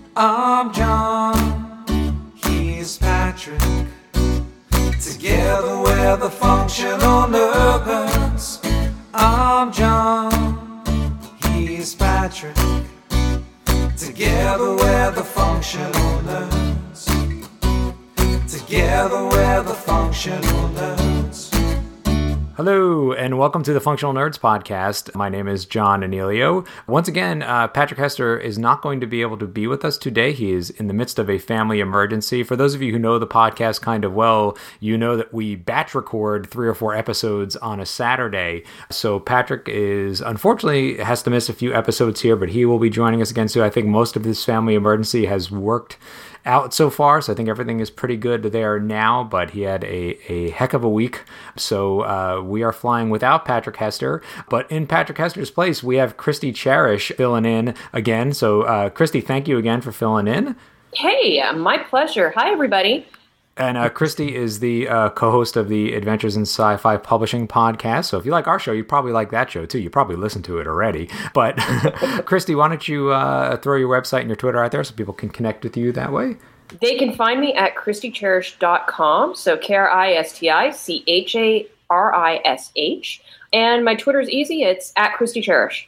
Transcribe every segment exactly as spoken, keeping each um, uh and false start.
I'm John, he's Patrick. Together we're the functional nerds. I'm John, he's Patrick. Together we're the functional nerds. Together we're the functional nerds. Hello, and welcome to the Functional Nerds Podcast. My name is John Anelio. Once again, uh, Patrick Hester is not going to be able to be with us today. He is in the midst of a family emergency. For those of you who know the podcast kind of well, you know that we batch record three or four episodes on a Saturday. So Patrick is, unfortunately, has to miss a few episodes here, but he will be joining us again soon. I think most of this family emergency has worked out so far, so I think everything is pretty good there now, but he had a, a heck of a week, so uh, we are flying without Patrick Hester, but in Patrick Hester's place, we have Christy Cherish filling in again, so uh, Christy, thank you again for filling in. Hey, my pleasure. Hi, everybody. And uh, Christy is the uh, co-host of the Adventures in Sci-Fi Publishing podcast. So if you like our show, you probably like that show too. You probably listened to it already. But Christy, why don't you uh, throw your website and your Twitter out there so people can connect with you that way? They can find me at christy cherish dot com. So K R I S T I C H A R I S H. And my Twitter is easy. It's at Christy Cherish.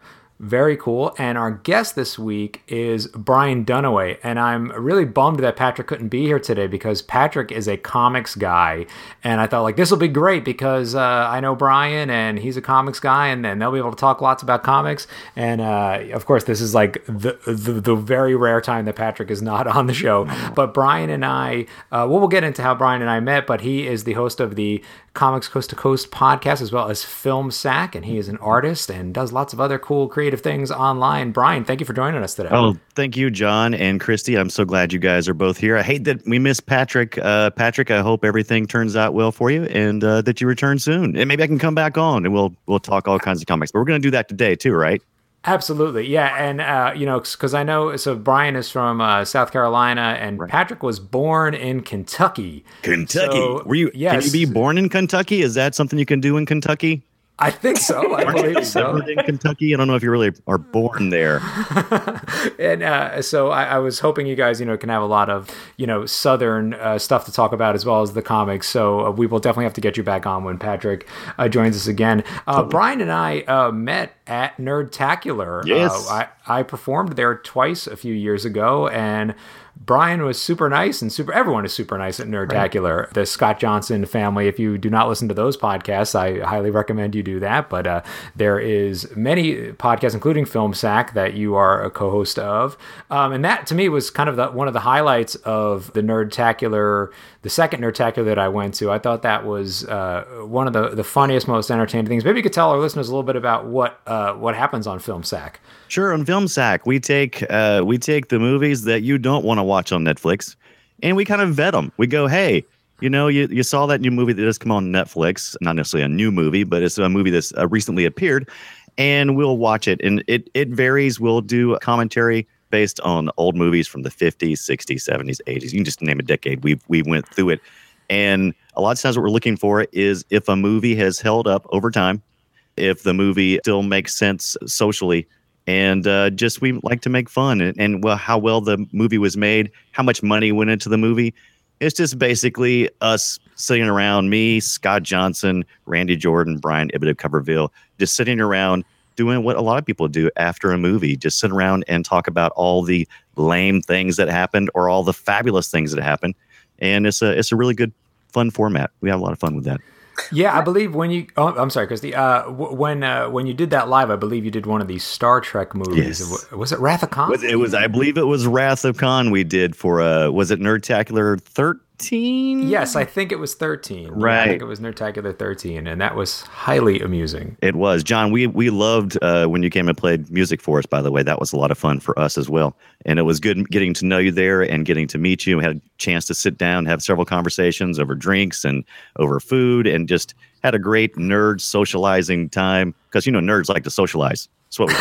Very cool. And our guest this week is Brian Dunaway. And I'm really bummed that Patrick couldn't be here today because Patrick is a comics guy. And I thought, like, this will be great because uh, I know Brian and he's a comics guy and then they'll be able to talk lots about comics. And uh, of course, this is like the, the the very rare time that Patrick is not on the show. But Brian and I, uh, well, we'll get into how Brian and I met, but he is the host of the Comics Coast to Coast podcast as well as Film Sack. And he is an artist and does lots of other cool creative things online. Brian, thank you for joining us today. Oh, thank you, John and Christy. I'm so glad you guys are both here. I hate that we missed Patrick. Uh, Patrick, I hope everything turns out well for you and uh, that you return soon. And maybe I can come back on and we'll we'll talk all kinds of comics. But we're going to do that today too, right? Absolutely. Yeah. And, uh, you know, because I know, so Brian is from uh, South Carolina and right. Patrick was born in Kentucky. Kentucky. So, Were you, yes. Can you be born in Kentucky? Is that something you can do in Kentucky? I think so. I believe so. In Kentucky, I don't know if you really are born there. and uh, so I, I was hoping you guys, you know, can have a lot of, you know, Southern uh, stuff to talk about as well as the comics. So uh, we will definitely have to get you back on when Patrick uh, joins us again. Uh, totally. Brian and I uh, met at Nerdtacular. Yes. Uh, I, I performed there twice a few years ago, and Brian was super nice, and super. Everyone is super nice at Nerdtacular. Right. The Scott Johnson family. If you do not listen to those podcasts, I highly recommend you do that. But uh, there is many podcasts, including Film Sack, that you are a co-host of, um, and that to me was kind of the, one of the highlights of the Nerdtacular, the second Nerdtacular that I went to. I thought that was uh, one of the, the funniest, most entertaining things. Maybe you could tell our listeners a little bit about what uh, what happens on Film Sack. Sure, on Film Sack, we take uh, we take the movies that you don't want to watch on Netflix, and we kind of vet them. We go, hey, you know, you, you saw that new movie that just come on Netflix, not necessarily a new movie, but it's a movie that's uh, recently appeared, and we'll watch it. And it it varies. We'll do commentary based on old movies from the fifties, sixties, seventies, eighties. You can just name a decade. We we went through it, and a lot of times what we're looking for is if a movie has held up over time, if the movie still makes sense socially. And uh, just we like to make fun and, and well, how well the movie was made, how much money went into the movie. It's just basically us sitting around, me, Scott Johnson, Randy Jordan, Brian Ibbott of Coverville, just sitting around doing what a lot of people do after a movie, just sit around and talk about all the lame things that happened or all the fabulous things that happened. And it's a it's a really good, fun format. We have a lot of fun with that. Yeah, I believe when you, oh, I'm sorry, Christy, uh, w- when uh, when you did that live, I believe you did one of these Star Trek movies. Yes. Was it Wrath of Khan? It was, I believe it was Wrath of Khan we did for, uh, was it Nerdtacular thirteen? Yes, I think it was thirteen. Right. Yeah, I think it was Nerdtacular thirteen, and that was highly amusing. It was. John, we we loved uh, when you came and played music for us, by the way. That was a lot of fun for us as well. And it was good getting to know you there and getting to meet you. We had a chance to sit down, have several conversations over drinks and over food, and just had a great nerd socializing time. Because, you know, nerds like to socialize. That's what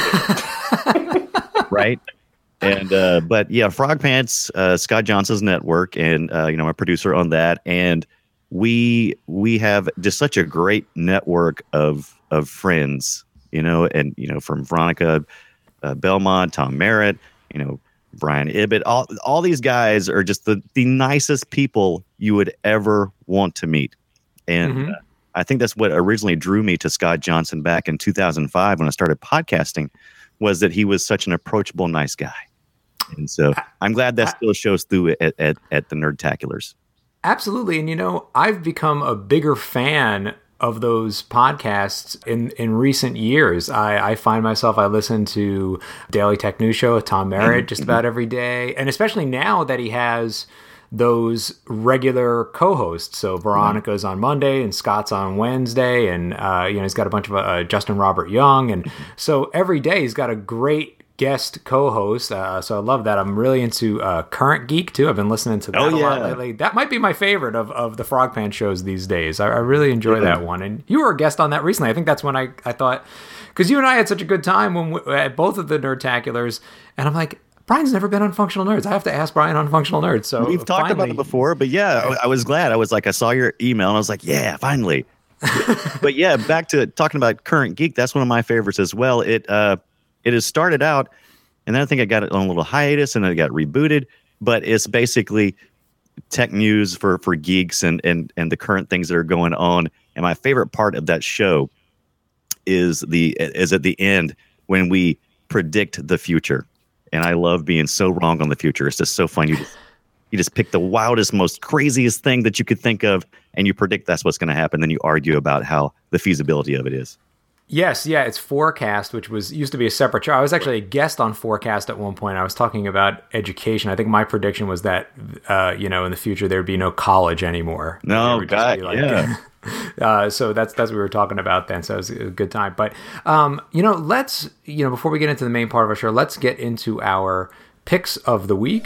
we do. Right? And uh, but yeah, Frog Pants, uh, Scott Johnson's network, and uh, you know, my producer on that, and we we have just such a great network of of friends, you know, and you know, from Veronica uh, Belmont, Tom Merritt, you know, Brian Ibbett. All all these guys are just the, the nicest people you would ever want to meet. And Mm-hmm. uh, I think that's what originally drew me to Scott Johnson back in two thousand five when I started podcasting, was that he was such an approachable, nice guy. And so I'm glad that still shows through at, at, at the Nerdtaculars. Absolutely. And, you know, I've become a bigger fan of those podcasts in, in recent years. I, I find myself, I listen to Daily Tech News Show with Tom Merritt just about every day. And especially now that he has those regular co-hosts. So Veronica's on Monday and Scott's on Wednesday. And, uh, you know, he's got a bunch of uh, Justin Robert Young. And so every day he's got a great guest co-host. Uh, so I love that. I'm really into uh, Current Geek too. I've been listening to that Oh, a lot yeah. lately. That might be my favorite of, of the Frogpan shows these days. I, I really enjoy Yeah. that one. And you were a guest on that recently. I think that's when I, I thought, because you and I had such a good time when we, at both of the Nerdtaculars, and I'm like, Brian's never been on Functional Nerds. I have to ask Brian on Functional Nerds. So We've talked about finally- it before, but yeah, I, I was glad. I was like, I saw your email and I was like, yeah, finally. But yeah, back to talking about Current Geek. That's one of my favorites as well. It uh, it has started out, and then I think I got it on a little hiatus, and then it got rebooted. But it's basically tech news for for geeks and and and the current things that are going on. And my favorite part of that show is the is at the end when we predict the future. And I love being so wrong on the future. It's just so fun. You just, you just pick the wildest, most craziest thing that you could think of, and you predict that's what's going to happen. Then you argue about how the feasibility of it is. Yes, yeah, it's Forecast, which was used to be a separate show. I was actually a guest on Forecast at one point. I was talking about education. I think my prediction was that, uh, you know, in the future there'd be no college anymore. No, There would just God, be, like, yeah. Uh, so that's that's what we were talking about then. So it was a good time. But um, you know, let's you know before we get into the main part of our show, let's get into our picks of the week.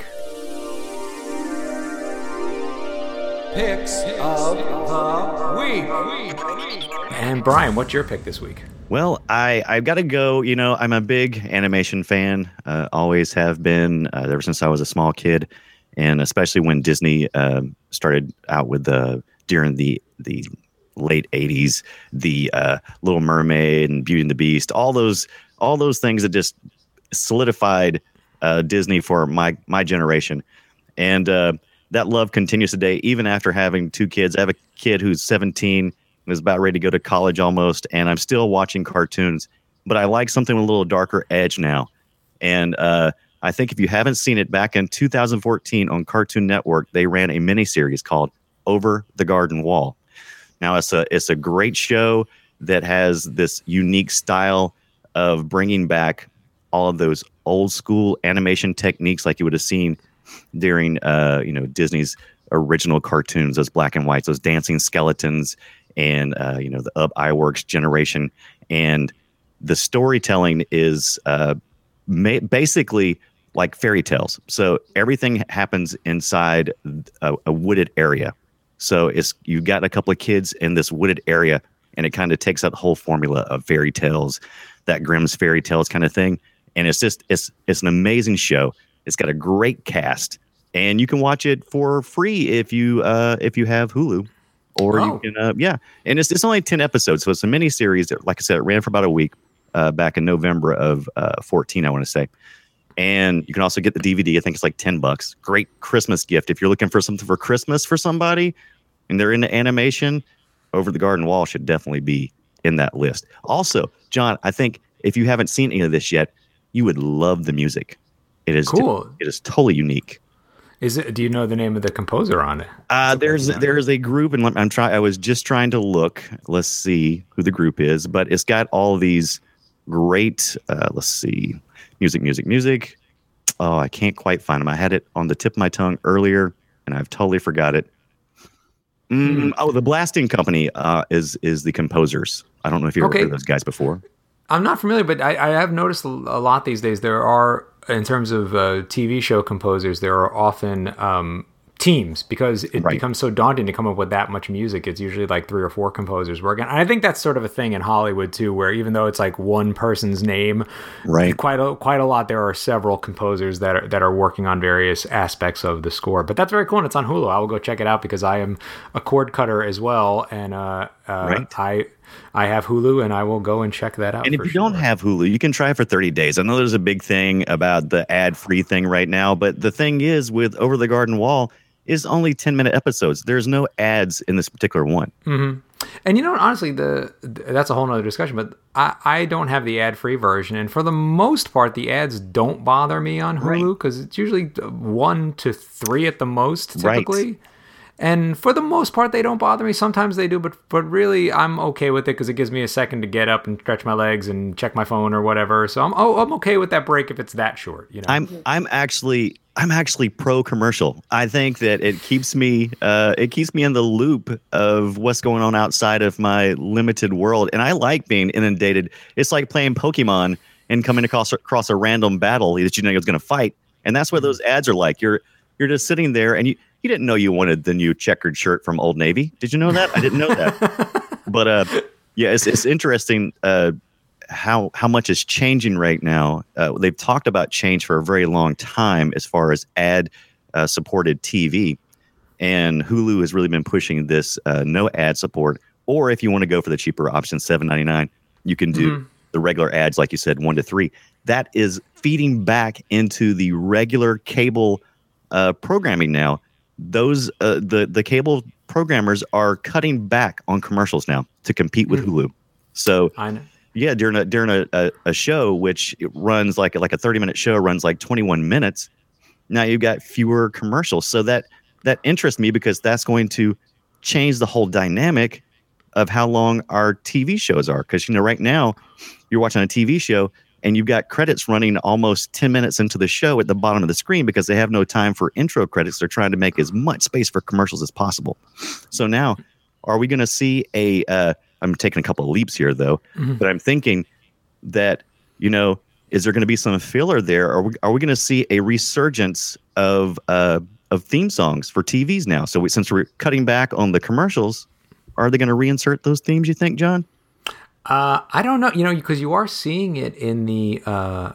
Picks of the week. And Brian, what's your pick this week? Well, I, I've got to go. You know, I'm a big animation fan, uh, always have been uh, ever since I was a small kid. And especially when Disney uh, started out with the, during the, the late eighties, the uh, Little Mermaid and Beauty and the Beast, all those, all those things that just solidified uh, Disney for my, my generation. And uh, that love continues today, even after having two kids. I have a kid who's seventeen, is about ready to go to college almost, and I'm still watching cartoons, but I like something with a little darker edge now. And uh, I think if you haven't seen it, back in two thousand fourteen on Cartoon Network, they ran a miniseries called Over the Garden Wall. Now, it's a it's a great show that has this unique style of bringing back all of those old school animation techniques like you would have seen during uh, you know, Disney's original cartoons, those black and whites, those dancing skeletons, and uh, you know, the Ub Iwerks generation. And the storytelling is uh, ma- basically like fairy tales. So everything happens inside a, a wooded area. So it's you've got a couple of kids in this wooded area, and it kind of takes that whole formula of fairy tales, that Grimm's fairy tales kind of thing. And it's just it's it's an amazing show. It's got a great cast, and you can watch it for free if you uh, if you have Hulu. Or Oh. you can, uh, yeah. And it's it's only ten episodes, so it's a mini series that, like I said, it ran for about a week uh, back in November of uh, fourteen, I want to say. And you can also get the D V D. I think it's like ten bucks. Great Christmas gift if you're looking for something for Christmas for somebody, and they're into animation. Over the Garden Wall should definitely be in that list. Also, John, I think if you haven't seen any of this yet, you would love the music. It is Cool. It is totally unique. Is it? Do you know the name of the composer on it? Uh, there's there's a group, and I'm trying. I was just trying to look. Let's see who the group is, but it's got all these great. Uh, let's see, music, music, music. Oh, I can't quite find them. I had it on the tip of my tongue earlier, and I've totally forgot it. Mm, oh, the Blasting Company uh, is is the composers. I don't know if you've Okay. ever heard of those guys before. I'm not familiar, but I, I have noticed a lot these days. There are, in terms of uh, T V show composers, there are often um, teams because it Right. becomes so daunting to come up with that much music. It's usually like three or four composers working. And I think that's sort of a thing in Hollywood too, where even though it's like one person's name, Right. quite a quite a lot, there are several composers that are that are working on various aspects of the score. But that's very cool, and it's on Hulu. I will go check it out because I am a cord cutter as well, and uh, uh, Right. I. I have Hulu, and I will go and check that out. And if for you sure. don't have Hulu, you can try it for thirty days. I know there's a big thing about the ad-free thing right now, but the thing is with Over the Garden Wall is only ten-minute episodes. There's no ads in this particular one. Mm-hmm. And you know, honestly, the that's a whole nother discussion, but I, I don't have the ad-free version. And for the most part, the ads don't bother me on Hulu because right. it's usually one to three at the most, typically. Right. And for the most part, they don't bother me. Sometimes they do, but but really, I'm okay with it because it gives me a second to get up and stretch my legs and check my phone or whatever. So I'm oh I'm okay with that break if it's that short. You know, I'm I'm actually I'm actually pro commercial. I think that it keeps me uh, it keeps me in the loop of what's going on outside of my limited world, and I like being inundated. It's like playing Pokemon and coming across across a random battle that you know is going to fight, and that's what those ads are like. You're you're just sitting there and you. You didn't know you wanted the new checkered shirt from Old Navy. Did you know that? I didn't know that. But uh, yeah, it's it's interesting uh, how how much is changing right now. Uh, they've talked about change for a very long time as far as ad uh, supported T V, and Hulu has really been pushing this uh, no ad support. Or if you want to go for the cheaper option, seven ninety-nine, you can do mm-hmm. the regular ads, like you said, one to three. That is feeding back into the regular cable uh, programming now. Those uh, the the cable programmers are cutting back on commercials now to compete with mm. Hulu. So I know. yeah, during a during a, a, a show which runs like like a thirty minute show runs like twenty-one minutes. Now you've got fewer commercials. So that that interests me because that's going to change the whole dynamic of how long our T V shows are. Because you know right now you're watching a T V show. And you've got credits running almost ten minutes into the show at the bottom of the screen because they have no time for intro credits. They're trying to make as much space for commercials as possible. So now, are we going to see a? Uh, I'm taking a couple of leaps here, though, mm-hmm. but I'm thinking that, you know, is there going to be some filler there? Are we, are we going to see a resurgence of uh, of theme songs for T Vs now? So we, since we're cutting back on the commercials, are they going to reinsert those themes, you think, John? Uh, I don't know, you know, because you are seeing it in the uh,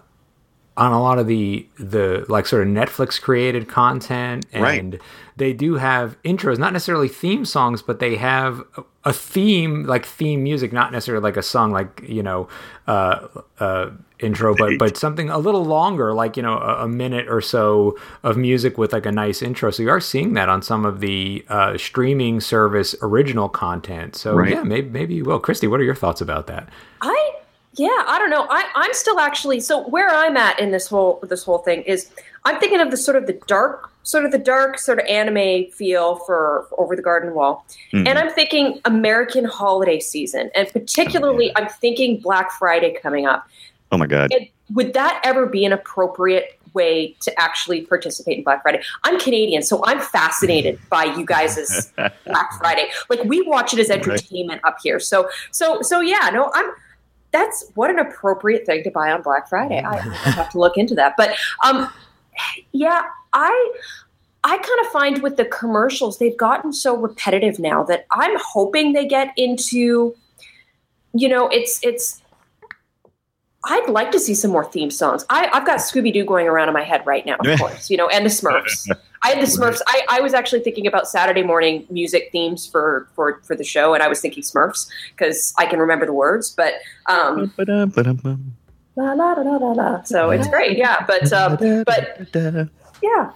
on a lot of the the like sort of Netflix created content, and right. they do have intros, not necessarily theme songs, but they have a theme, like theme music, not necessarily like a song, like you know, uh, uh, intro, but but something a little longer, like you know, a, a minute or so of music with like a nice intro. So you are seeing that on some of the uh, streaming service original content. So right. yeah, maybe maybe you will. Christy, what are your thoughts about that? I yeah, I don't know. I I'm still actually so where I'm at in this whole this whole thing is I'm thinking of the sort of the dark. Sort of the dark sort of anime feel for, for Over the Garden Wall. Mm-hmm. And I'm thinking American holiday season. And particularly, oh, yeah. I'm thinking Black Friday coming up. Oh, my God. And would that ever be an appropriate way to actually participate in Black Friday? I'm Canadian, so I'm fascinated by you guys' Black Friday. Like, we watch it as entertainment right. up here. So, so, so yeah, no, I'm... That's what an appropriate thing to buy on Black Friday. I, I have to look into that. But, um, yeah, I I kind of find with the commercials, they've gotten so repetitive now that I'm hoping they get into, you know, it's it's. I'd like to see some more theme songs. I, I've got Scooby-Doo going around in my head right now, of course, you know, and the Smurfs. I had the Smurfs. I, I was actually thinking about Saturday morning music themes for, for, for the show, and I was thinking Smurfs because I can remember the words. But um, la, la, la, la, la, la. So it's great, yeah. But um, but yeah.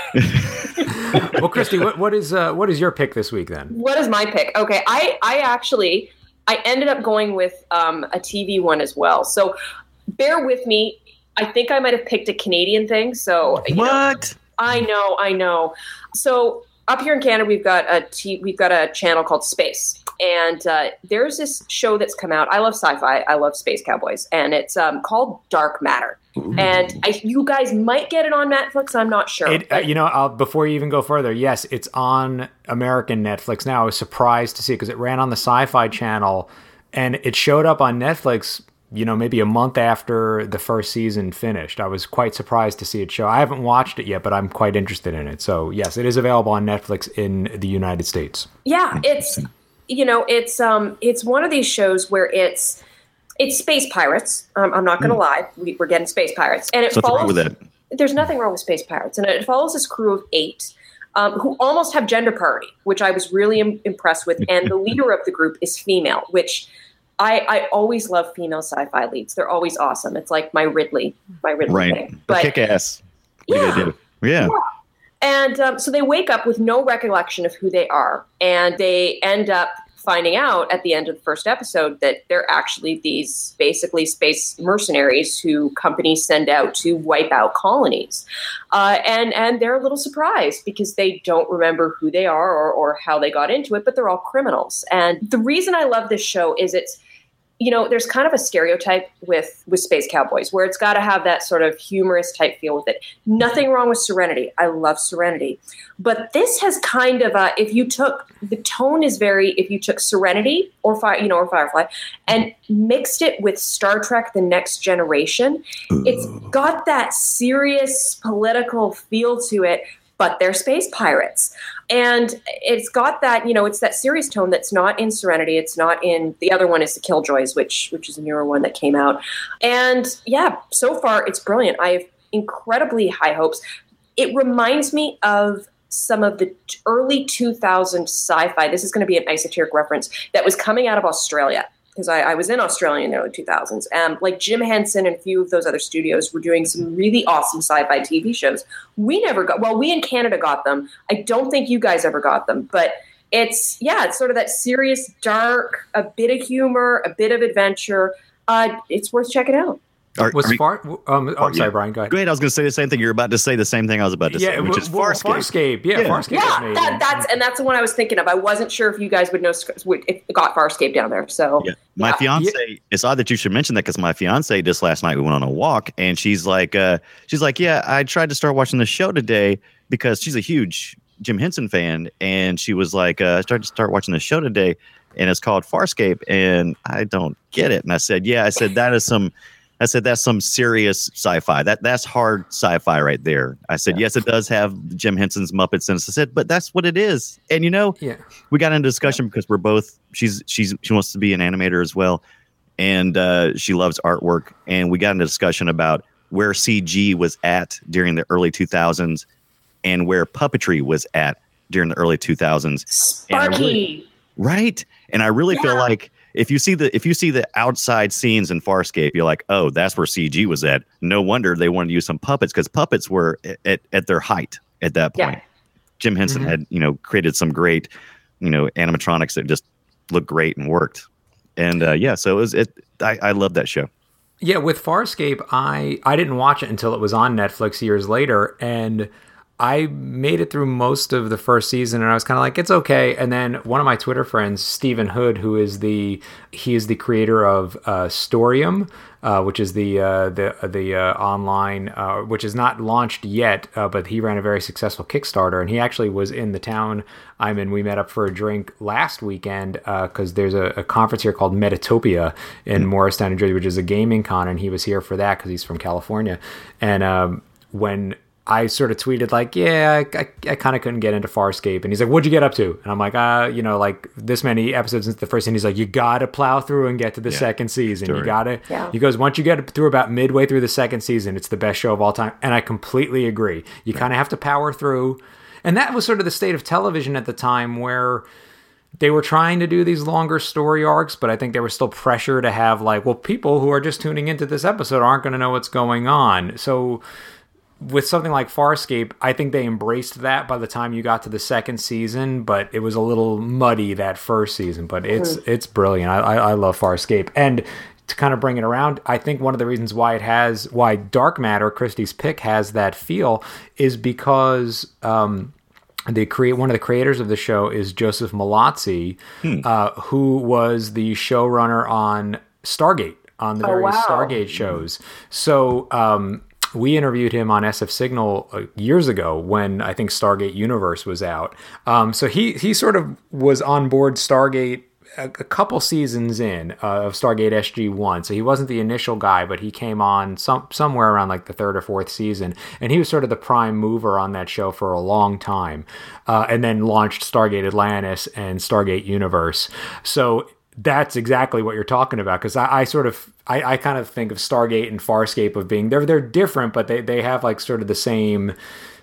Well, Christy, what, what is uh, what is your pick this week then? What is my pick? Okay, I I actually. I ended up going with um, a T V one as well. So bear with me. I think I might have picked a Canadian thing. So you what? Know, I know, I know. So up here in Canada, we've got a t- we've got a channel called Space, and uh, there's this show that's come out. I love sci-fi. I love space cowboys, and it's um, called Dark Matter. Ooh. And I, you guys might get it on Netflix. I'm not sure. It, uh, you know, I'll, before you even go further, yes, it's on American Netflix now. I was surprised to see it because it ran on the Sci-Fi Channel, and it showed up on Netflix, you know, maybe a month after the first season finished. I was quite surprised to see it show. I haven't watched it yet, but I'm quite interested in it. So, yes, it is available on Netflix in the United States. Yeah, it's, you know, it's um, it's one of these shows where it's, It's space pirates. Um, I'm not going to mm. lie. We, we're getting space pirates, and it What's follows. wrong with that? There's nothing wrong with space pirates, and it follows this crew of eight. um, who almost have gender parity, which I was really im- impressed with. And the leader of the group is female, which I, I always love female sci-fi leads. They're always awesome. It's like my Ridley, my Ridley right. thing. But kick ass. Yeah. Yeah. yeah. And um, so they wake up with no recollection of who they are. And they end up finding out at the end of the first episode that they're actually these basically space mercenaries who companies send out to wipe out colonies. Uh, and, and they're a little surprised because they don't remember who they are or, or how they got into it, but they're all criminals. And the reason I love this show is it's, you know, there's kind of a stereotype with, with Space Cowboys where it's got to have that sort of humorous type feel with it. Nothing wrong with Serenity. I love Serenity. But this has kind of a, if you took, the tone is very, if you took Serenity or, Fire, you know, or Firefly and mixed it with Star Trek The Next Generation, Ooh. It's got that serious political feel to it, but they're space pirates. And it's got that, you know, it's that serious tone that's not in Serenity. It's not in, the other one is The Killjoys, which which is a newer one that came out. And yeah, so far it's brilliant. I have incredibly high hopes. It reminds me of some of the early two thousands sci-fi. This is going to be an esoteric reference that was coming out of Australia. Because I, I was in Australia in the early two thousands. Um, like Jim Henson and a few of those other studios were doing some really awesome sci-fi T V shows. We never got, well, we in Canada got them. I don't think you guys ever got them. But it's, yeah, it's sort of that serious, dark, a bit of humor, a bit of adventure. Uh, it's worth checking out. Are, was are we, far? Um, oh, I'm sorry, Brian. Go ahead. Go ahead. I was going to say the same thing. You're about to say the same thing I was about to yeah, say, which well, is well, Farscape. Farscape. Yeah, yeah. Farscape. Yeah, that, that's and that's the one I was thinking of. I wasn't sure if you guys would know would, if it got Farscape down there. So yeah. my yeah. fiance. Yeah. It's odd that you should mention that because my fiance just last night we went on a walk and she's like, uh, she's like, yeah, I tried to start watching the show today because she's a huge Jim Henson fan, and she was like, uh, I started to start watching the show today, and it's called Farscape, and I don't get it. And I said, yeah, I said that is some. I said, that's some serious sci-fi. That That's hard sci-fi right there. I said, yeah. yes, it does have Jim Henson's Muppets in it. I said, but that's what it is. And, you know, yeah. we got into discussion yeah. because we're both, she's she's she wants to be an animator as well. And uh, she loves artwork. And we got into discussion about where C G was at during the early two thousands and where puppetry was at during the early two thousands. Sparky. Really, right? And I really yeah. feel like, If you see the if you see the outside scenes in Farscape, you're like, oh, that's where C G was at. No wonder they wanted to use some puppets because puppets were at, at their height at that point. Yeah. Jim Henson mm-hmm. had, you know, created some great, you know, animatronics that just looked great and worked. And uh, yeah, so it was it. I, I love that show. Yeah, with Farscape, I I didn't watch it until it was on Netflix years later, and I made it through most of the first season, and I was kind of like, it's okay. And then one of my Twitter friends, Stephen Hood, who is the he is the creator of uh, Storium, uh, which is the uh, the the uh, online, uh, which is not launched yet, uh, but he ran a very successful Kickstarter, and he actually was in the town I'm in. We met up for a drink last weekend because uh, there's a, a conference here called Metatopia in Morristown, New Jersey, which is a gaming con, and he was here for that because he's from California. And um, when I sort of tweeted like, yeah, I, I, I kind of couldn't get into Farscape. And he's like, what'd you get up to? And I'm like, uh, you know, like this many episodes since the first scene. He's like, you got to plow through and get to the yeah, second season. Story. You got to, yeah. He goes, once you get through about midway through the second season, it's the best show of all time. And I completely agree. You right. kind of have to power through. And that was sort of the state of television at the time where they were trying to do these longer story arcs, but I think there was still pressure to have like, well, people who are just tuning into this episode aren't going to know what's going on. So with something like Farscape, I think they embraced that by the time you got to the second season, but it was a little muddy that first season. But it's mm-hmm. it's brilliant. I, I I love Farscape. And to kind of bring it around, I think one of the reasons why it has why Dark Matter, Christie's pick, has that feel is because um, the create one of the creators of the show is Joseph Malazzi, hmm. uh, who was the showrunner on Stargate, on the oh, various wow. Stargate shows. So. Um, We interviewed him on S F Signal uh, years ago when I think Stargate Universe was out. Um, so he he sort of was on board Stargate a, a couple seasons in uh, of Stargate S G one. So he wasn't the initial guy, but he came on some somewhere around like the third or fourth season. And he was sort of the prime mover on that show for a long time. Uh, and then launched Stargate Atlantis and Stargate Universe. So that's exactly what you're talking about, because I, I sort of I, I kind of think of Stargate and Farscape of being they're they're different, but they, they have like sort of the same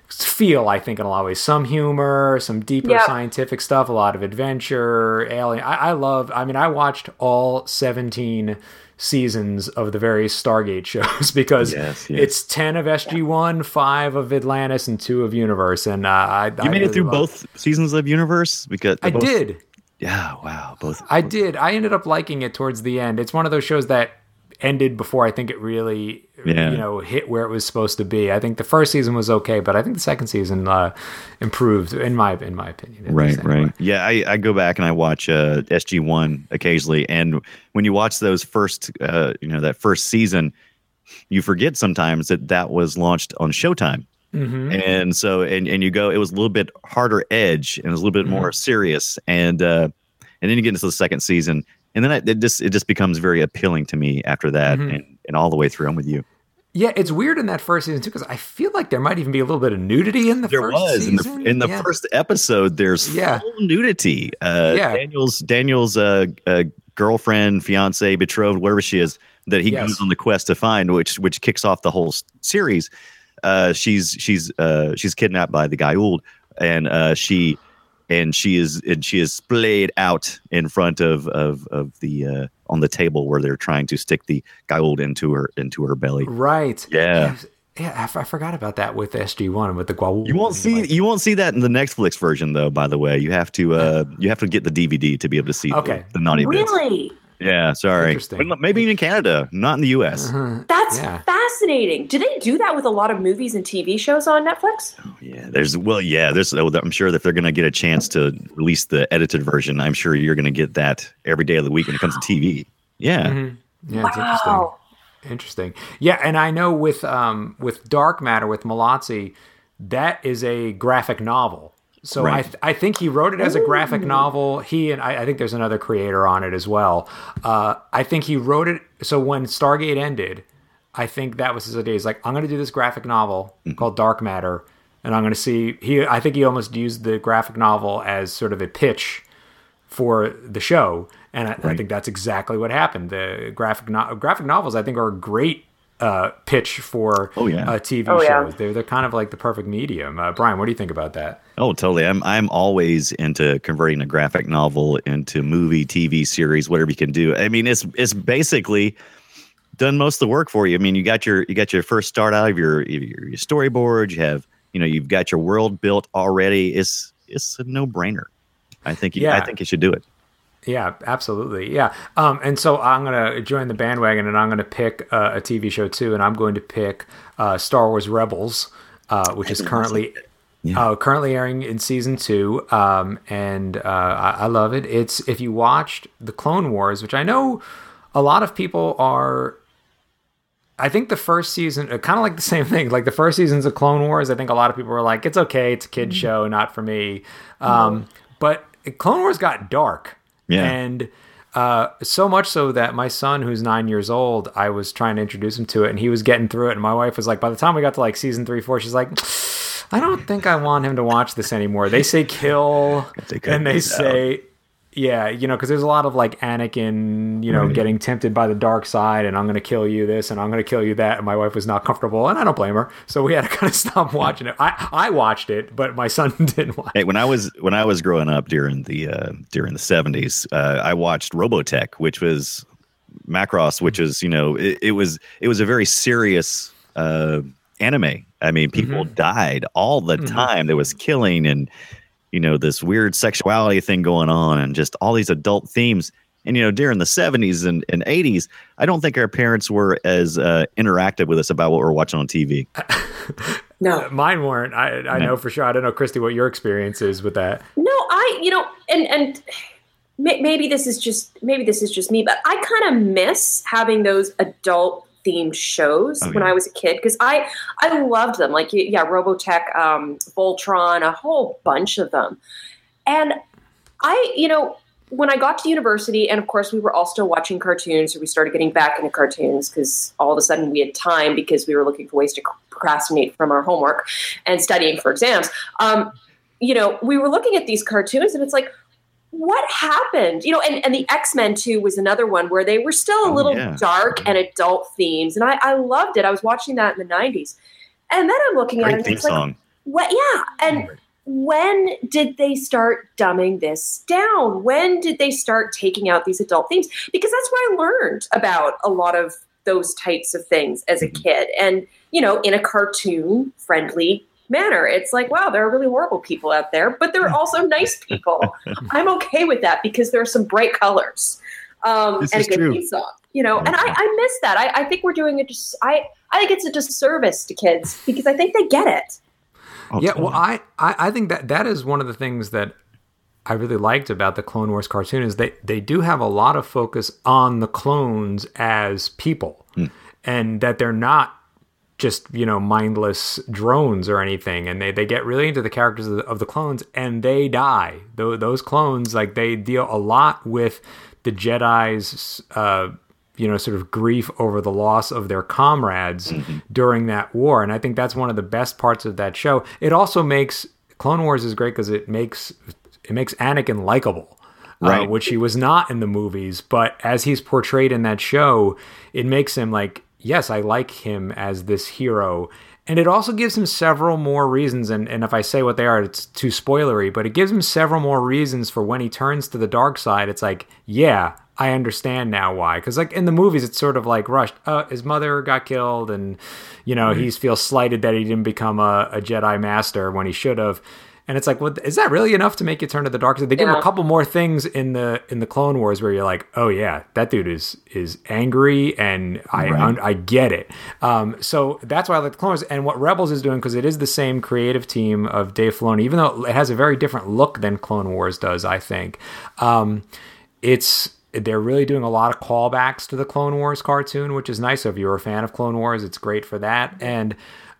feel, I think, in a lot of ways. Some humor, some deeper Yep. scientific stuff, a lot of adventure, alien. I, I love, I mean, I watched all seventeen seasons of the various Stargate shows because Yes, yes. it's ten of S G one, five of Atlantis, and two of Universe. And uh, I, You I made really it through love- both seasons of Universe because I both- did. Yeah, wow, both. I did. I ended up liking it towards the end. It's one of those shows that ended before I think it really, Yeah. you know, hit where it was supposed to be. I think the first season was okay, but I think the second season uh, improved in my in my opinion. at Right, least anyway. right. Yeah, I, I go back and I watch uh, S G one occasionally, and when you watch those first, uh, you know, that first season, you forget sometimes that that was launched on Showtime, Mm-hmm. and so and and you go, it was a little bit harder edge and it was a little bit Mm-hmm. more serious, and uh, and then you get into the second season, and then it, it just it just becomes very appealing to me after that, Mm-hmm. and, and all the way through. I'm with you. Yeah, it's weird in that first season too because I feel like there might even be a little bit of nudity in the There first was in season. the in the Yeah. first episode. There's Yeah. full nudity. Uh, Yeah. Daniel's Daniel's uh, uh, girlfriend, fiance, betrothed, whatever she is, that he Yes. goes on the quest to find, which which kicks off the whole s- series. Uh, she's she's uh, she's kidnapped by the Goa'uld, and uh, she and she is and she is splayed out in front of of of the uh, on the table where they're trying to stick the Goa'uld into her into her belly. Right. Yeah. Yeah, I, f- I forgot about that with S G one with the Goa'uld. You won't see Like- you won't see that in the Netflix version though. By the way, you have to uh, you have to get the D V D to be able to see Okay. the, the naughty bits. Really? Yeah, sorry. Interesting. But maybe in Canada, not in the U S. That's Yeah. fascinating. Do they do that with a lot of movies and T V shows on Netflix? Yeah, there's well, yeah, there's. I'm sure that if they're going to get a chance to release the edited version, I'm sure you're going to get that every day of the week when it comes to T V. Yeah, Yeah, it's interesting. Wow. Interesting. Yeah, and I know with um with Dark Matter with Malazzi, that is a graphic novel. So I Right. th- I think he wrote it as a graphic novel. He and I, I think there's another creator on it as well. Uh, I think he wrote it. So when Stargate ended, I think that was his idea. He's like, I'm going to do this graphic novel called Dark Matter, and I'm going to see. He I think he almost used the graphic novel as sort of a pitch for the show, and I, I think that's exactly what happened. The graphic no- graphic novels, I think, are a great uh, pitch for Oh, yeah. uh, T V Oh, yeah. shows. They're they're kind of like the perfect medium. Uh, Brian, what do you think about that? Oh, totally. I'm I'm always into converting a graphic novel into movie, T V series, whatever you can do. I mean, it's it's basically done most of the work for you. I mean, you got your you got your first start out of your your, your storyboard. You have you know you've got your world built already. It's it's a no brainer. I think you, I Yeah. think you should do it. Yeah, absolutely. Yeah. Um, and so I'm going to join the bandwagon and I'm going to pick uh, a T V show too. And I'm going to pick uh, Star Wars Rebels, uh, which is currently uh, currently airing in season two. Um, and uh, I, I love it. It's if you watched the Clone Wars, which I know a lot of people are. I think the first season, uh, kind of like the same thing. Like the first seasons of Clone Wars, I think a lot of people were like, "It's okay, it's a kid show, not for me." Um, but Clone Wars got dark. Yeah. And uh, so much so that my son, who's nine years old, I was trying to introduce him to it, and he was getting through it. And my wife was like, by the time we got to like season three, four, she's like, I don't think I want him to watch this anymore. They say kill, They cut and they these out. say, yeah, you know, because there's a lot of like Anakin, you know, getting tempted by the dark side, and I'm going to kill you this, and I'm going to kill you that. And my wife was not comfortable, and I don't blame her. So we had to kind of stop watching it. I, I watched it, but my son didn't watch it. Hey, when I was when I was growing up during the uh, during the seventies, uh, I watched Robotech, which was Macross, which is you know it, it was it was a very serious uh, anime. I mean, people died all the time. There was killing and you know this weird sexuality thing going on, and just all these adult themes. And you know, during the seventies and, and eighties, I don't think our parents were as uh, interactive with us about what we were watching on T V. No. Mine weren't. I I know for sure. I don't know, Christy, what your experience is with that. No, I, you know, and and may- maybe this is just maybe this is just me, but I kind of miss having those adult themed shows Oh, when yeah. I was a kid because I I loved them. Like yeah, Robotech, um, Voltron, a whole bunch of them, and I, you know. When I got to university, and of course we were all still watching cartoons, so we started getting back into cartoons because all of a sudden we had time because we were looking for ways to procrastinate from our homework and studying for exams. Um, you know, we were looking at these cartoons and it's like, what happened? You know, and, and the X-Men too was another one where they were still a Oh, little yeah. dark and adult themes. And I, I loved it. I was watching that in the nineties. And then I'm llooking at it Great and theme it's like, song. what? Yeah, and when did they start dumbing this down? When did they start taking out these adult themes? Because that's what I learned about a lot of those types of things as a kid, and you know, in a cartoon friendly manner. It's like, wow, there are really horrible people out there, but there are also nice people. I'm okay with that because there are some bright colors um, and a good true. theme song. You know, and I, I miss that. I, I think we're doing it. Just I, I think it's a disservice to kids because I think they get it. Oh, yeah, totally. well, I, I, I think that that is one of the things that I really liked about the Clone Wars cartoon is they, they do have a lot of focus on the clones as people, Hmm. and that they're not just, you know, mindless drones or anything. And they, they get really into the characters of the, of the clones, and they die. Those, those clones, like, they deal a lot with the Jedi's, uh, you know, sort of grief over the loss of their comrades mm-hmm. during that war. And I think that's one of the best parts of that show. It also makes Clone Wars is great because it makes it makes Anakin likable, right. uh, which he was not in the movies. But as he's portrayed in that show, it makes him like, yes, I like him as this hero. And it also gives him several more reasons. And, and if I say what they are, it's too spoilery, but it gives him several more reasons for when he turns to the dark side. It's like, yeah, I understand now why. Because like in the movies, it's sort of like rushed. Uh, his mother got killed, and you know mm-hmm. he feels slighted that he didn't become a, a Jedi master when he should have. And it's like, well, is that really enough to make you turn to the dark side? They give yeah. him a couple more things in the in the Clone Wars where you're like, oh yeah, that dude is is angry, and I right. I, I get it. Um, so that's why I like the Clone Wars. And what Rebels is doing, because it is the same creative team of Dave Filoni, even though it has a very different look than Clone Wars does, I think. Um, it's They're really doing a lot of callbacks to the Clone Wars cartoon, which is nice. So if you're a fan of Clone Wars, it's great for that. And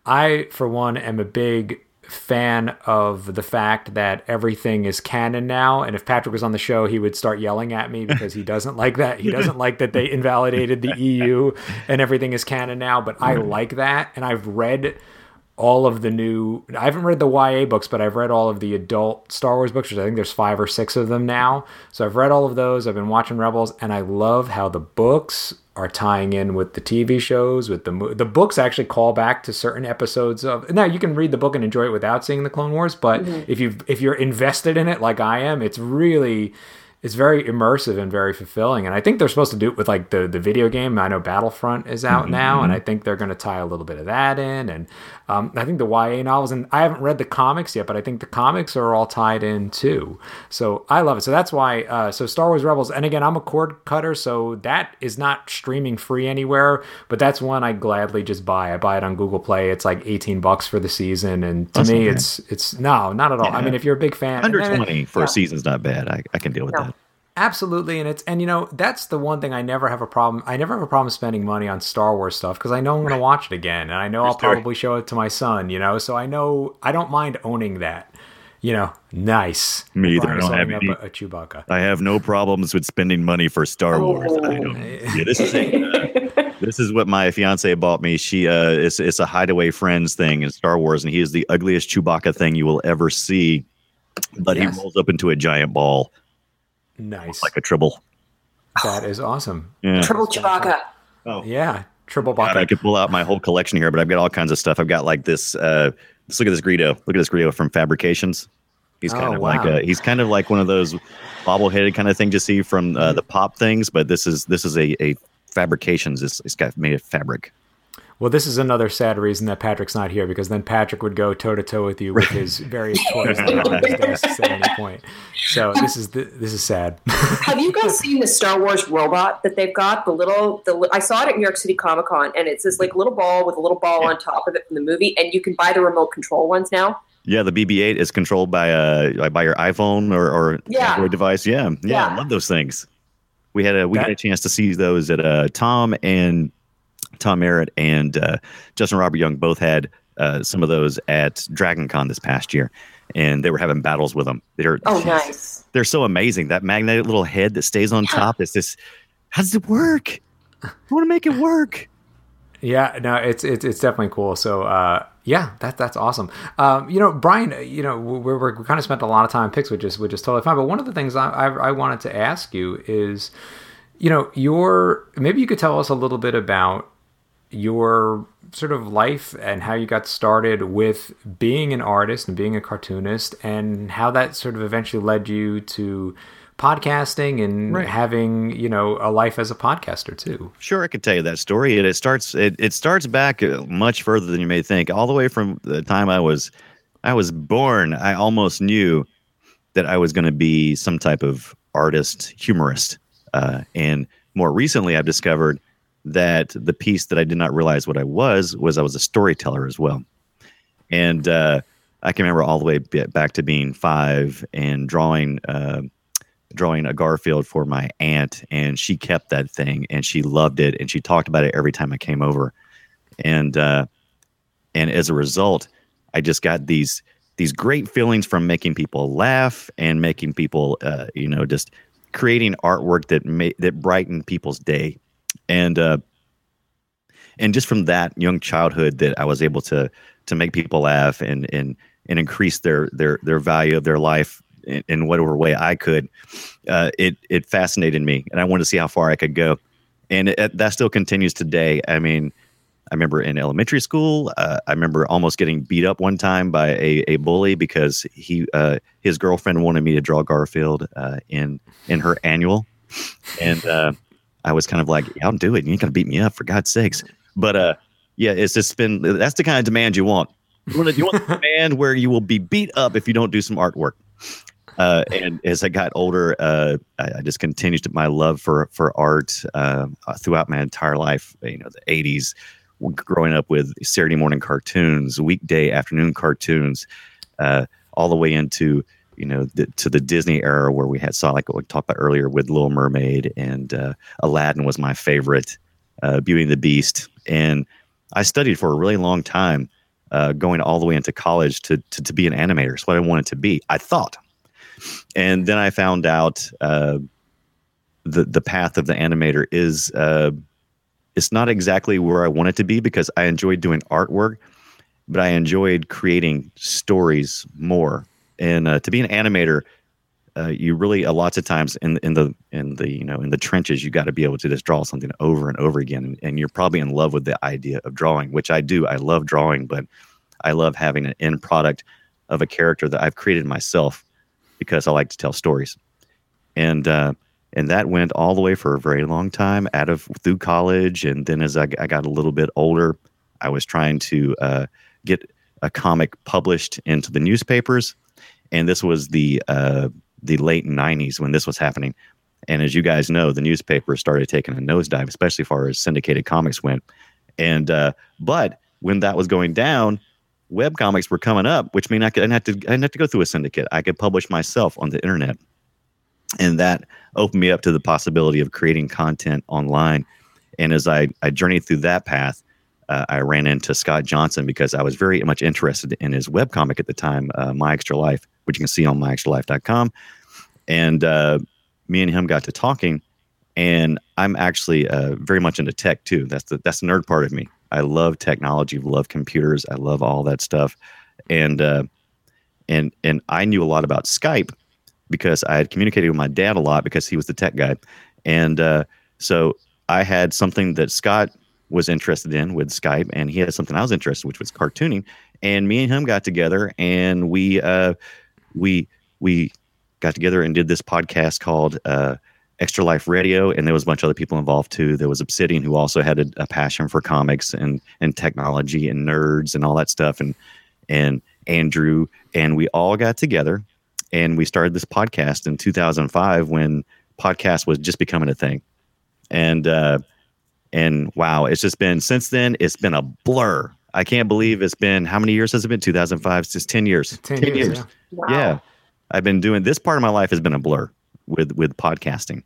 I, for one, am a big fan of the fact that everything is canon now. And if Patrick was on the show, he would start yelling at me because he doesn't like that. He doesn't like that they invalidated the E U and everything is canon now. But I like that. And I've read all of the new, I haven't read the Y A books, but I've read all of the adult Star Wars books, which I think there's five or six of them now. So I've read all of those. I've been watching Rebels, and I love how the books are tying in with the T V shows, with the mo- the books actually call back to certain episodes of. Now you can read the book and enjoy it without seeing the Clone Wars, but mm-hmm. if you if you're invested in it like I am, it's really it's very immersive and very fulfilling. And I think they're supposed to do it with like the the video game. I know Battlefront is out mm-hmm. now, and I think they're going to tie a little bit of that in. And um, I think the Y A novels, and I haven't read the comics yet, but I think the comics are all tied in too. So I love it. So that's why. Uh, so Star Wars Rebels, and again, I'm a cord cutter, so that is not streaming free anywhere. But that's one I gladly just buy. I buy it on Google Play. It's like eighteen bucks for the season, and to that's me, okay. it's it's no, not at all. Yeah. I mean, if you're a big fan, under twenty it, for yeah. a season's not bad. I, I can deal with no. that. Absolutely, and it's and you know that's the one thing I never have a problem. I never have a problem spending money on Star Wars stuff because I know I'm going to watch it again, and I know I'll probably show it to my son. You know, so I know I don't mind owning that. You know, nice. Me either. I don't have up any, a, a Chewbacca. I have no problems with spending money for Star Wars. Oh. I don't, yeah, this is a, uh, this is what my fiance bought me. She uh, it's it's a Hideaway Friends thing in Star Wars, and he is the ugliest Chewbacca thing you will ever see. But yes. he rolls up into a giant ball. Nice, like a tribble. That is awesome. Yeah. Triple Chewbacca. Oh yeah, triple Chewbacca. I could pull out my whole collection here, but I've got all kinds of stuff. I've got like this. Uh, let's look at this Greedo. Look at this Greedo from Fabrications. He's kind oh, of wow. like a. He's kind of like one of those bobbleheaded kind of things you see from uh, the pop things, but this is this is a, a Fabrications. It's, it's got made of fabric. Well, this is another sad reason that Patrick's not here, because then Patrick would go toe to toe with you with his various toys that are on his desks at any point. So this is the, this is sad. Have you guys seen the Star Wars robot that they've got? The little, the I saw it at New York City Comic Con, and it's this like little ball with a little ball yeah. on top of it from the movie, and you can buy the remote control ones now. Yeah, the B B eight is controlled by uh by your iPhone or, or yeah. Android device. Yeah, yeah, yeah, I love those things. We had a we that, had a chance to see those at uh Tom and. Tom Merritt and uh, Justin Robert Young both had uh, some of those at Dragon Con this past year, and they were having battles with them. They're oh, nice. They're so amazing. That magnetic little head that stays on yeah. top is this. How does it work? I want to make it work. Yeah, no, it's it's it's definitely cool. So uh, yeah, that that's awesome. Um, you know, Brian, you know, we're, we're we kind of spent a lot of time on picks, which is which is totally fine. But one of the things I I, I wanted to ask you is, you know, your maybe you could tell us a little bit about your sort of life and how you got started with being an artist and being a cartoonist, and how that sort of eventually led you to podcasting and right. having, you know, a life as a podcaster too. Sure, I could tell you that story. It, it starts it, it starts back much further than you may think. All the way from the time I was I was born, I almost knew that I was going to be some type of artist, humorist. Uh, and more recently, I've discovered that the piece that I did not realize what I was, was I was a storyteller as well. And uh, I can remember all the way back to being five and drawing uh, drawing a Garfield for my aunt, and she kept that thing and she loved it, and she talked about it every time I came over. And uh, and as a result, I just got these these great feelings from making people laugh and making people, uh, you know, just creating artwork that made that brightened people's day. And uh, and just from that young childhood, that I was able to to make people laugh and and and increase their their their value of their life in, in whatever way I could. Uh, it it fascinated me, and I wanted to see how far I could go. And it, that still continues today. I mean, I remember in elementary school, uh, I remember almost getting beat up one time by a, a bully because he uh, his girlfriend wanted me to draw Garfield uh, in in her annual, and uh, I was kind of like, yeah, I'll do it. You ain't gonna beat me up, for God's sakes. But uh, yeah, it's just been, that's the kind of demand you want. You want, you want a demand where you will be beat up if you don't do some artwork. Uh, and as I got older, uh, I, I just continued to, my love for for art uh, throughout my entire life. You know, the eighties, growing up with Saturday morning cartoons, weekday afternoon cartoons, uh, all the way into, you know, the, to the Disney era where we had saw, like what we talked about earlier with Little Mermaid, and uh, Aladdin was my favorite, uh, Beauty and the Beast. And I studied for a really long time, uh, going all the way into college to, to, to be an animator. It's what I wanted to be, I thought. And then I found out uh, the, the path of the animator is, uh, it's not exactly where I wanted to be, because I enjoyed doing artwork, but I enjoyed creating stories more. And uh, to be an animator, uh, you really, a lots of times in in the in the you know in the trenches, you got to be able to just draw something over and over again, and, and you're probably in love with the idea of drawing, which I do. I love drawing, but I love having an end product of a character that I've created myself, because I like to tell stories. And uh, and that went all the way for a very long time, out of through college, and then as I, I got a little bit older, I was trying to uh, get a comic published into the newspapers. And this was the uh, the late nineties when this was happening. And as you guys know, the newspapers started taking a nosedive, especially as far as syndicated comics went. And uh, but when that was going down, web comics were coming up, which means I, could, I, didn't have to, I didn't have to go through a syndicate. I could publish myself on the internet. And that opened me up to the possibility of creating content online. And as I, I journeyed through that path, Uh, I ran into Scott Johnson because I was very much interested in his webcomic at the time, uh, My Extra Life, which you can see on my extra life dot com. And uh, me and him got to talking, and I'm actually uh, very much into tech too. That's the that's the nerd part of me. I love technology, love computers, I love all that stuff. And uh, and and I knew a lot about Skype because I had communicated with my dad a lot because he was the tech guy. And uh, so I had something that Scott was interested in with Skype, and he had something I was interested in, which was cartooning. And me and him got together, and we uh, we we got together and did this podcast called uh, Extra Life Radio. And there was a bunch of other people involved too. There was Obsidian, who also had a, a passion for comics and and technology and nerds and all that stuff, and and Andrew, and we all got together, and we started this podcast in two thousand five when podcast was just becoming a thing. And uh, And wow, it's just been, since then, it's been a blur. I can't believe it's been, how many years has it been? two thousand five, it's just ten years. ten, ten years. years. Yeah. Wow. Yeah. I've been doing, this part of my life has been a blur with, with podcasting.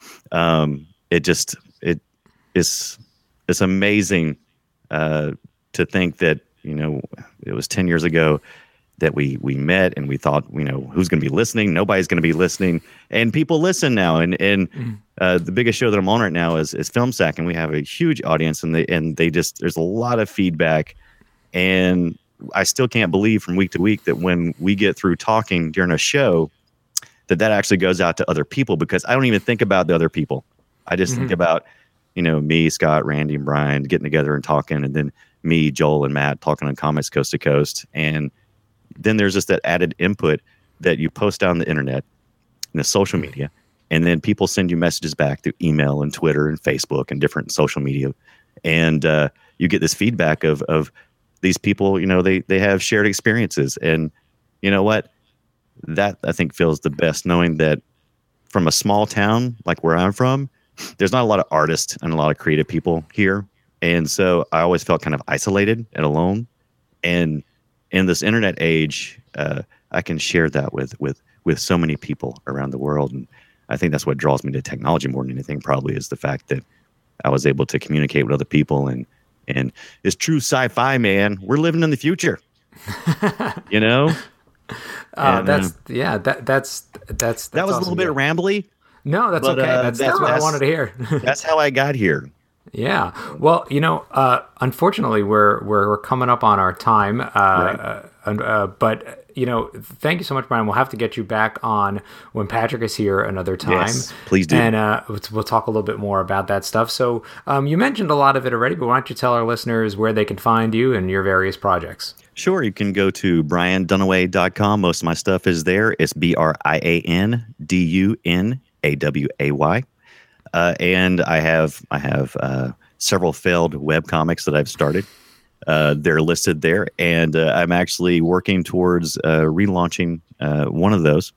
Um, it just, it is, it's amazing uh, to think that, you know, it was ten years ago that we we met, and we thought, you know, who's going to be listening? Nobody's going to be listening. And people listen now. And and uh, the biggest show that I'm on right now is is FilmSack, and we have a huge audience, and they and they just, there's a lot of feedback. And I still can't believe from week to week that when we get through talking during a show, that that actually goes out to other people, because I don't even think about the other people. I just mm-hmm. think about, you know, me, Scott, Randy, and Brian getting together and talking, and then me, Joel, and Matt talking on comics coast to coast. And then there's just that added input that you post on the internet and the social media. And then people send you messages back through email and Twitter and Facebook and different social media. And uh, you get this feedback of of these people, you know, they they have shared experiences. And you know what? That, I think, feels the best, knowing that from a small town like where I'm from, there's not a lot of artists and a lot of creative people here. And so I always felt kind of isolated and alone. And in this internet age, uh, I can share that with, with, with so many people around the world. And I think that's what draws me to technology more than anything, probably, is the fact that I was able to communicate with other people. And, and it's true sci-fi, man. We're living in the future, you know? Uh, and, that's uh, yeah. That that's that's, that's that was awesome. a little bit rambly. No, that's but, okay. uh, that's, that's- that's what I that's- wanted to hear. That's how I got here. Yeah. Well, you know, uh, unfortunately, we're, we're we're coming up on our time. Uh, Right. uh, and, uh, but you know, thank you so much, Brian. We'll have to get you back on when Patrick is here another time. Yes, please do. And uh, we'll we'll talk a little bit more about that stuff. So um, you mentioned a lot of it already, but why don't you tell our listeners where they can find you and your various projects? Sure, you can go to brian dunaway dot com. Most of my stuff is there. It's B R I A N D U N A W A Y. Uh, and I have I have uh, several failed web comics that I've started. Uh, they're listed there, and uh, I'm actually working towards uh, relaunching uh, one of those.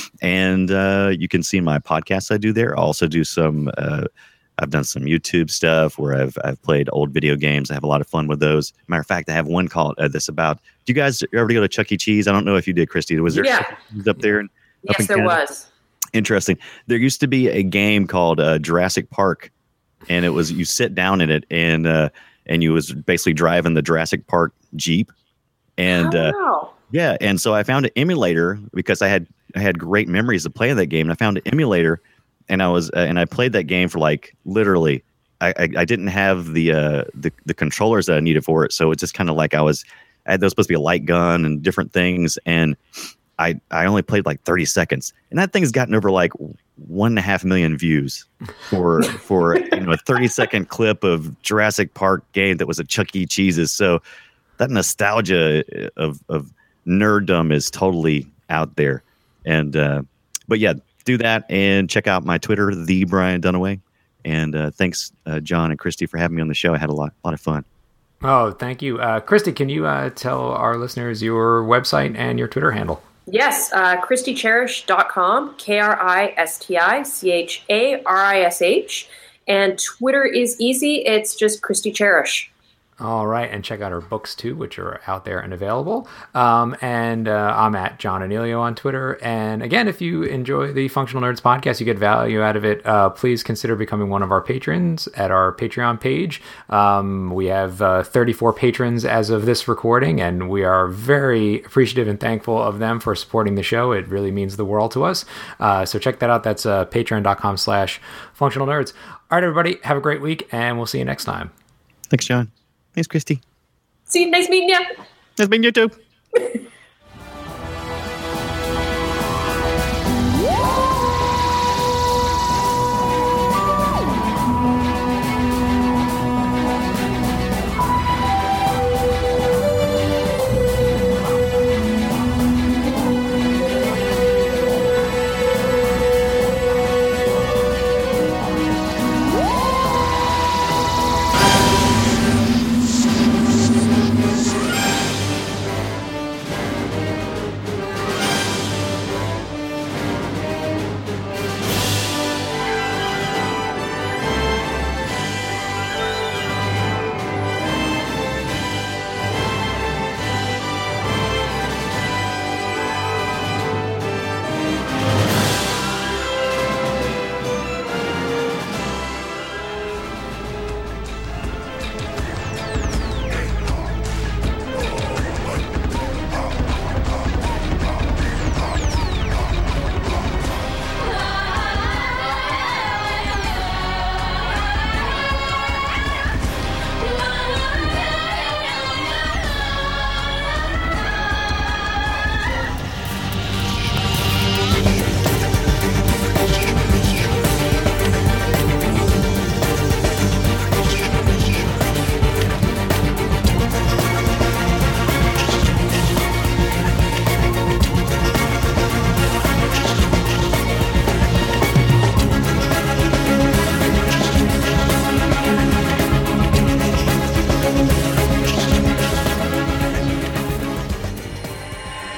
And uh, you can see my podcasts I do there. I also do some. Uh, I've done some YouTube stuff where I've I've played old video games. I have a lot of fun with those. Matter of fact, I have one called uh, that's about. Do you guys ever go to Chuck E. Cheese? I don't know if you did, Christy. Was there Yeah. Chuck E. Cheese up there? In, up Yes, in there Canada? was. Interesting. There used to be a game called uh, Jurassic Park, and it was you sit down in it, and uh, and you was basically driving the Jurassic Park Jeep, and oh, uh, wow. yeah, and so I found an emulator because I had I had great memories of playing that game, and I found an emulator, and I was uh, and I played that game for like literally. I, I, I didn't have the uh, the the controllers that I needed for it, so it's just kind of like I was. I had those supposed to be a light gun and different things, and I I only played like thirty seconds, and that thing's gotten over like one and a half million views for for you know a thirty second clip of Jurassic Park game that was at Chuck E. Cheese's. So that nostalgia of of nerddom is totally out there, and uh, but yeah, do that and check out my Twitter, the Brian Dunaway. And uh, thanks, uh, John and Christy, for having me on the show. I had a lot lot of fun. Oh, thank you, uh, Christy. Can you uh, tell our listeners your website and your Twitter handle? Yes, uh, christy cherish dot com, K R I S T I C H A R I S H. And Twitter is easy. It's just Christy Cherish. All right, and check out our books too, which are out there and available. Um, and uh, I'm at John Anelio on Twitter. And again, if you enjoy the Functional Nerds podcast, you get value out of it, uh, please consider becoming one of our patrons at our Patreon page. Um, we have uh, thirty-four patrons as of this recording, and we are very appreciative and thankful of them for supporting the show. It really means the world to us. Uh, so check that out. That's uh, patreon.com slash functional nerds. All right, everybody, have a great week, and we'll see you next time. Thanks, John. Thanks, Christy. See you. Nice meeting you. Nice meeting you too.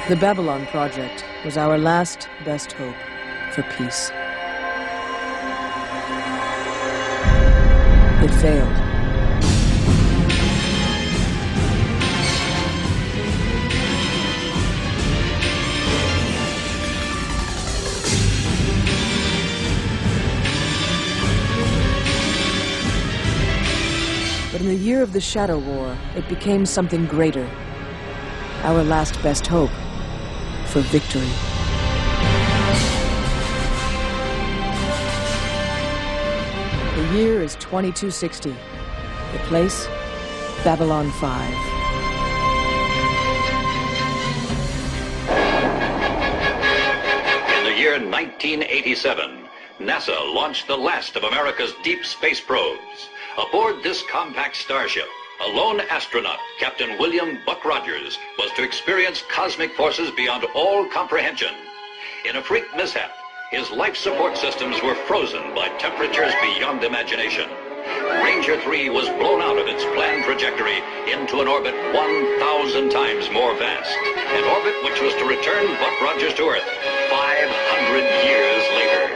The Babylon Project was our last best hope for peace. It failed. But in the year of the Shadow War, it became something greater. Our last best hope for victory. The year is twenty-two sixty. The place, Babylon five. In the year nineteen eighty-seven, NASA launched the last of America's deep space probes. Aboard this compact starship, a lone astronaut, Captain William Buck Rogers, was to experience cosmic forces beyond all comprehension. In a freak mishap, his life support systems were frozen by temperatures beyond imagination. Ranger three was blown out of its planned trajectory into an orbit one thousand times more vast, an orbit which was to return Buck Rogers to Earth five hundred years later.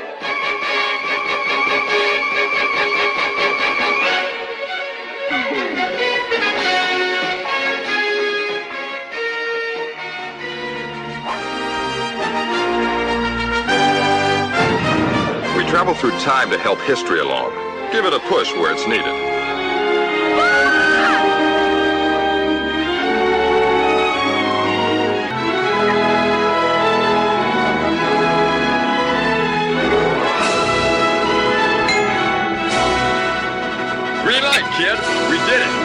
Travel through time to help history along. Give it a push where it's needed. Green light, kid. We did it.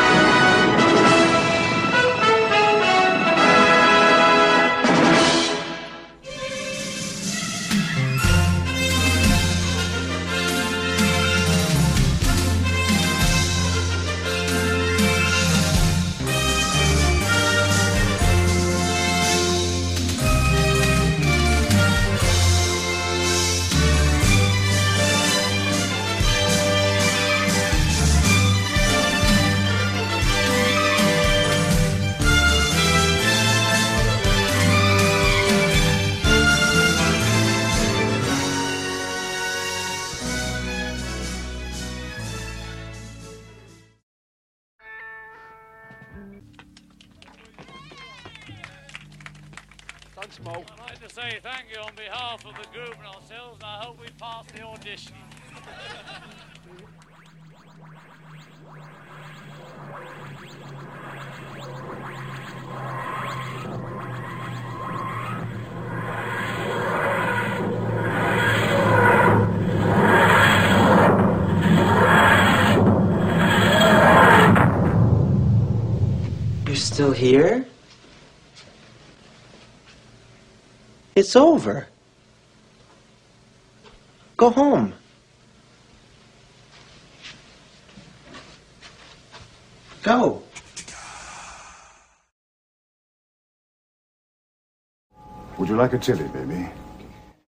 Gunsmoke. I'd like to say thank you on behalf of the group and ourselves, and I hope we pass the audition. You're still here? It's over. Go home. Go. Would you like a chili, baby?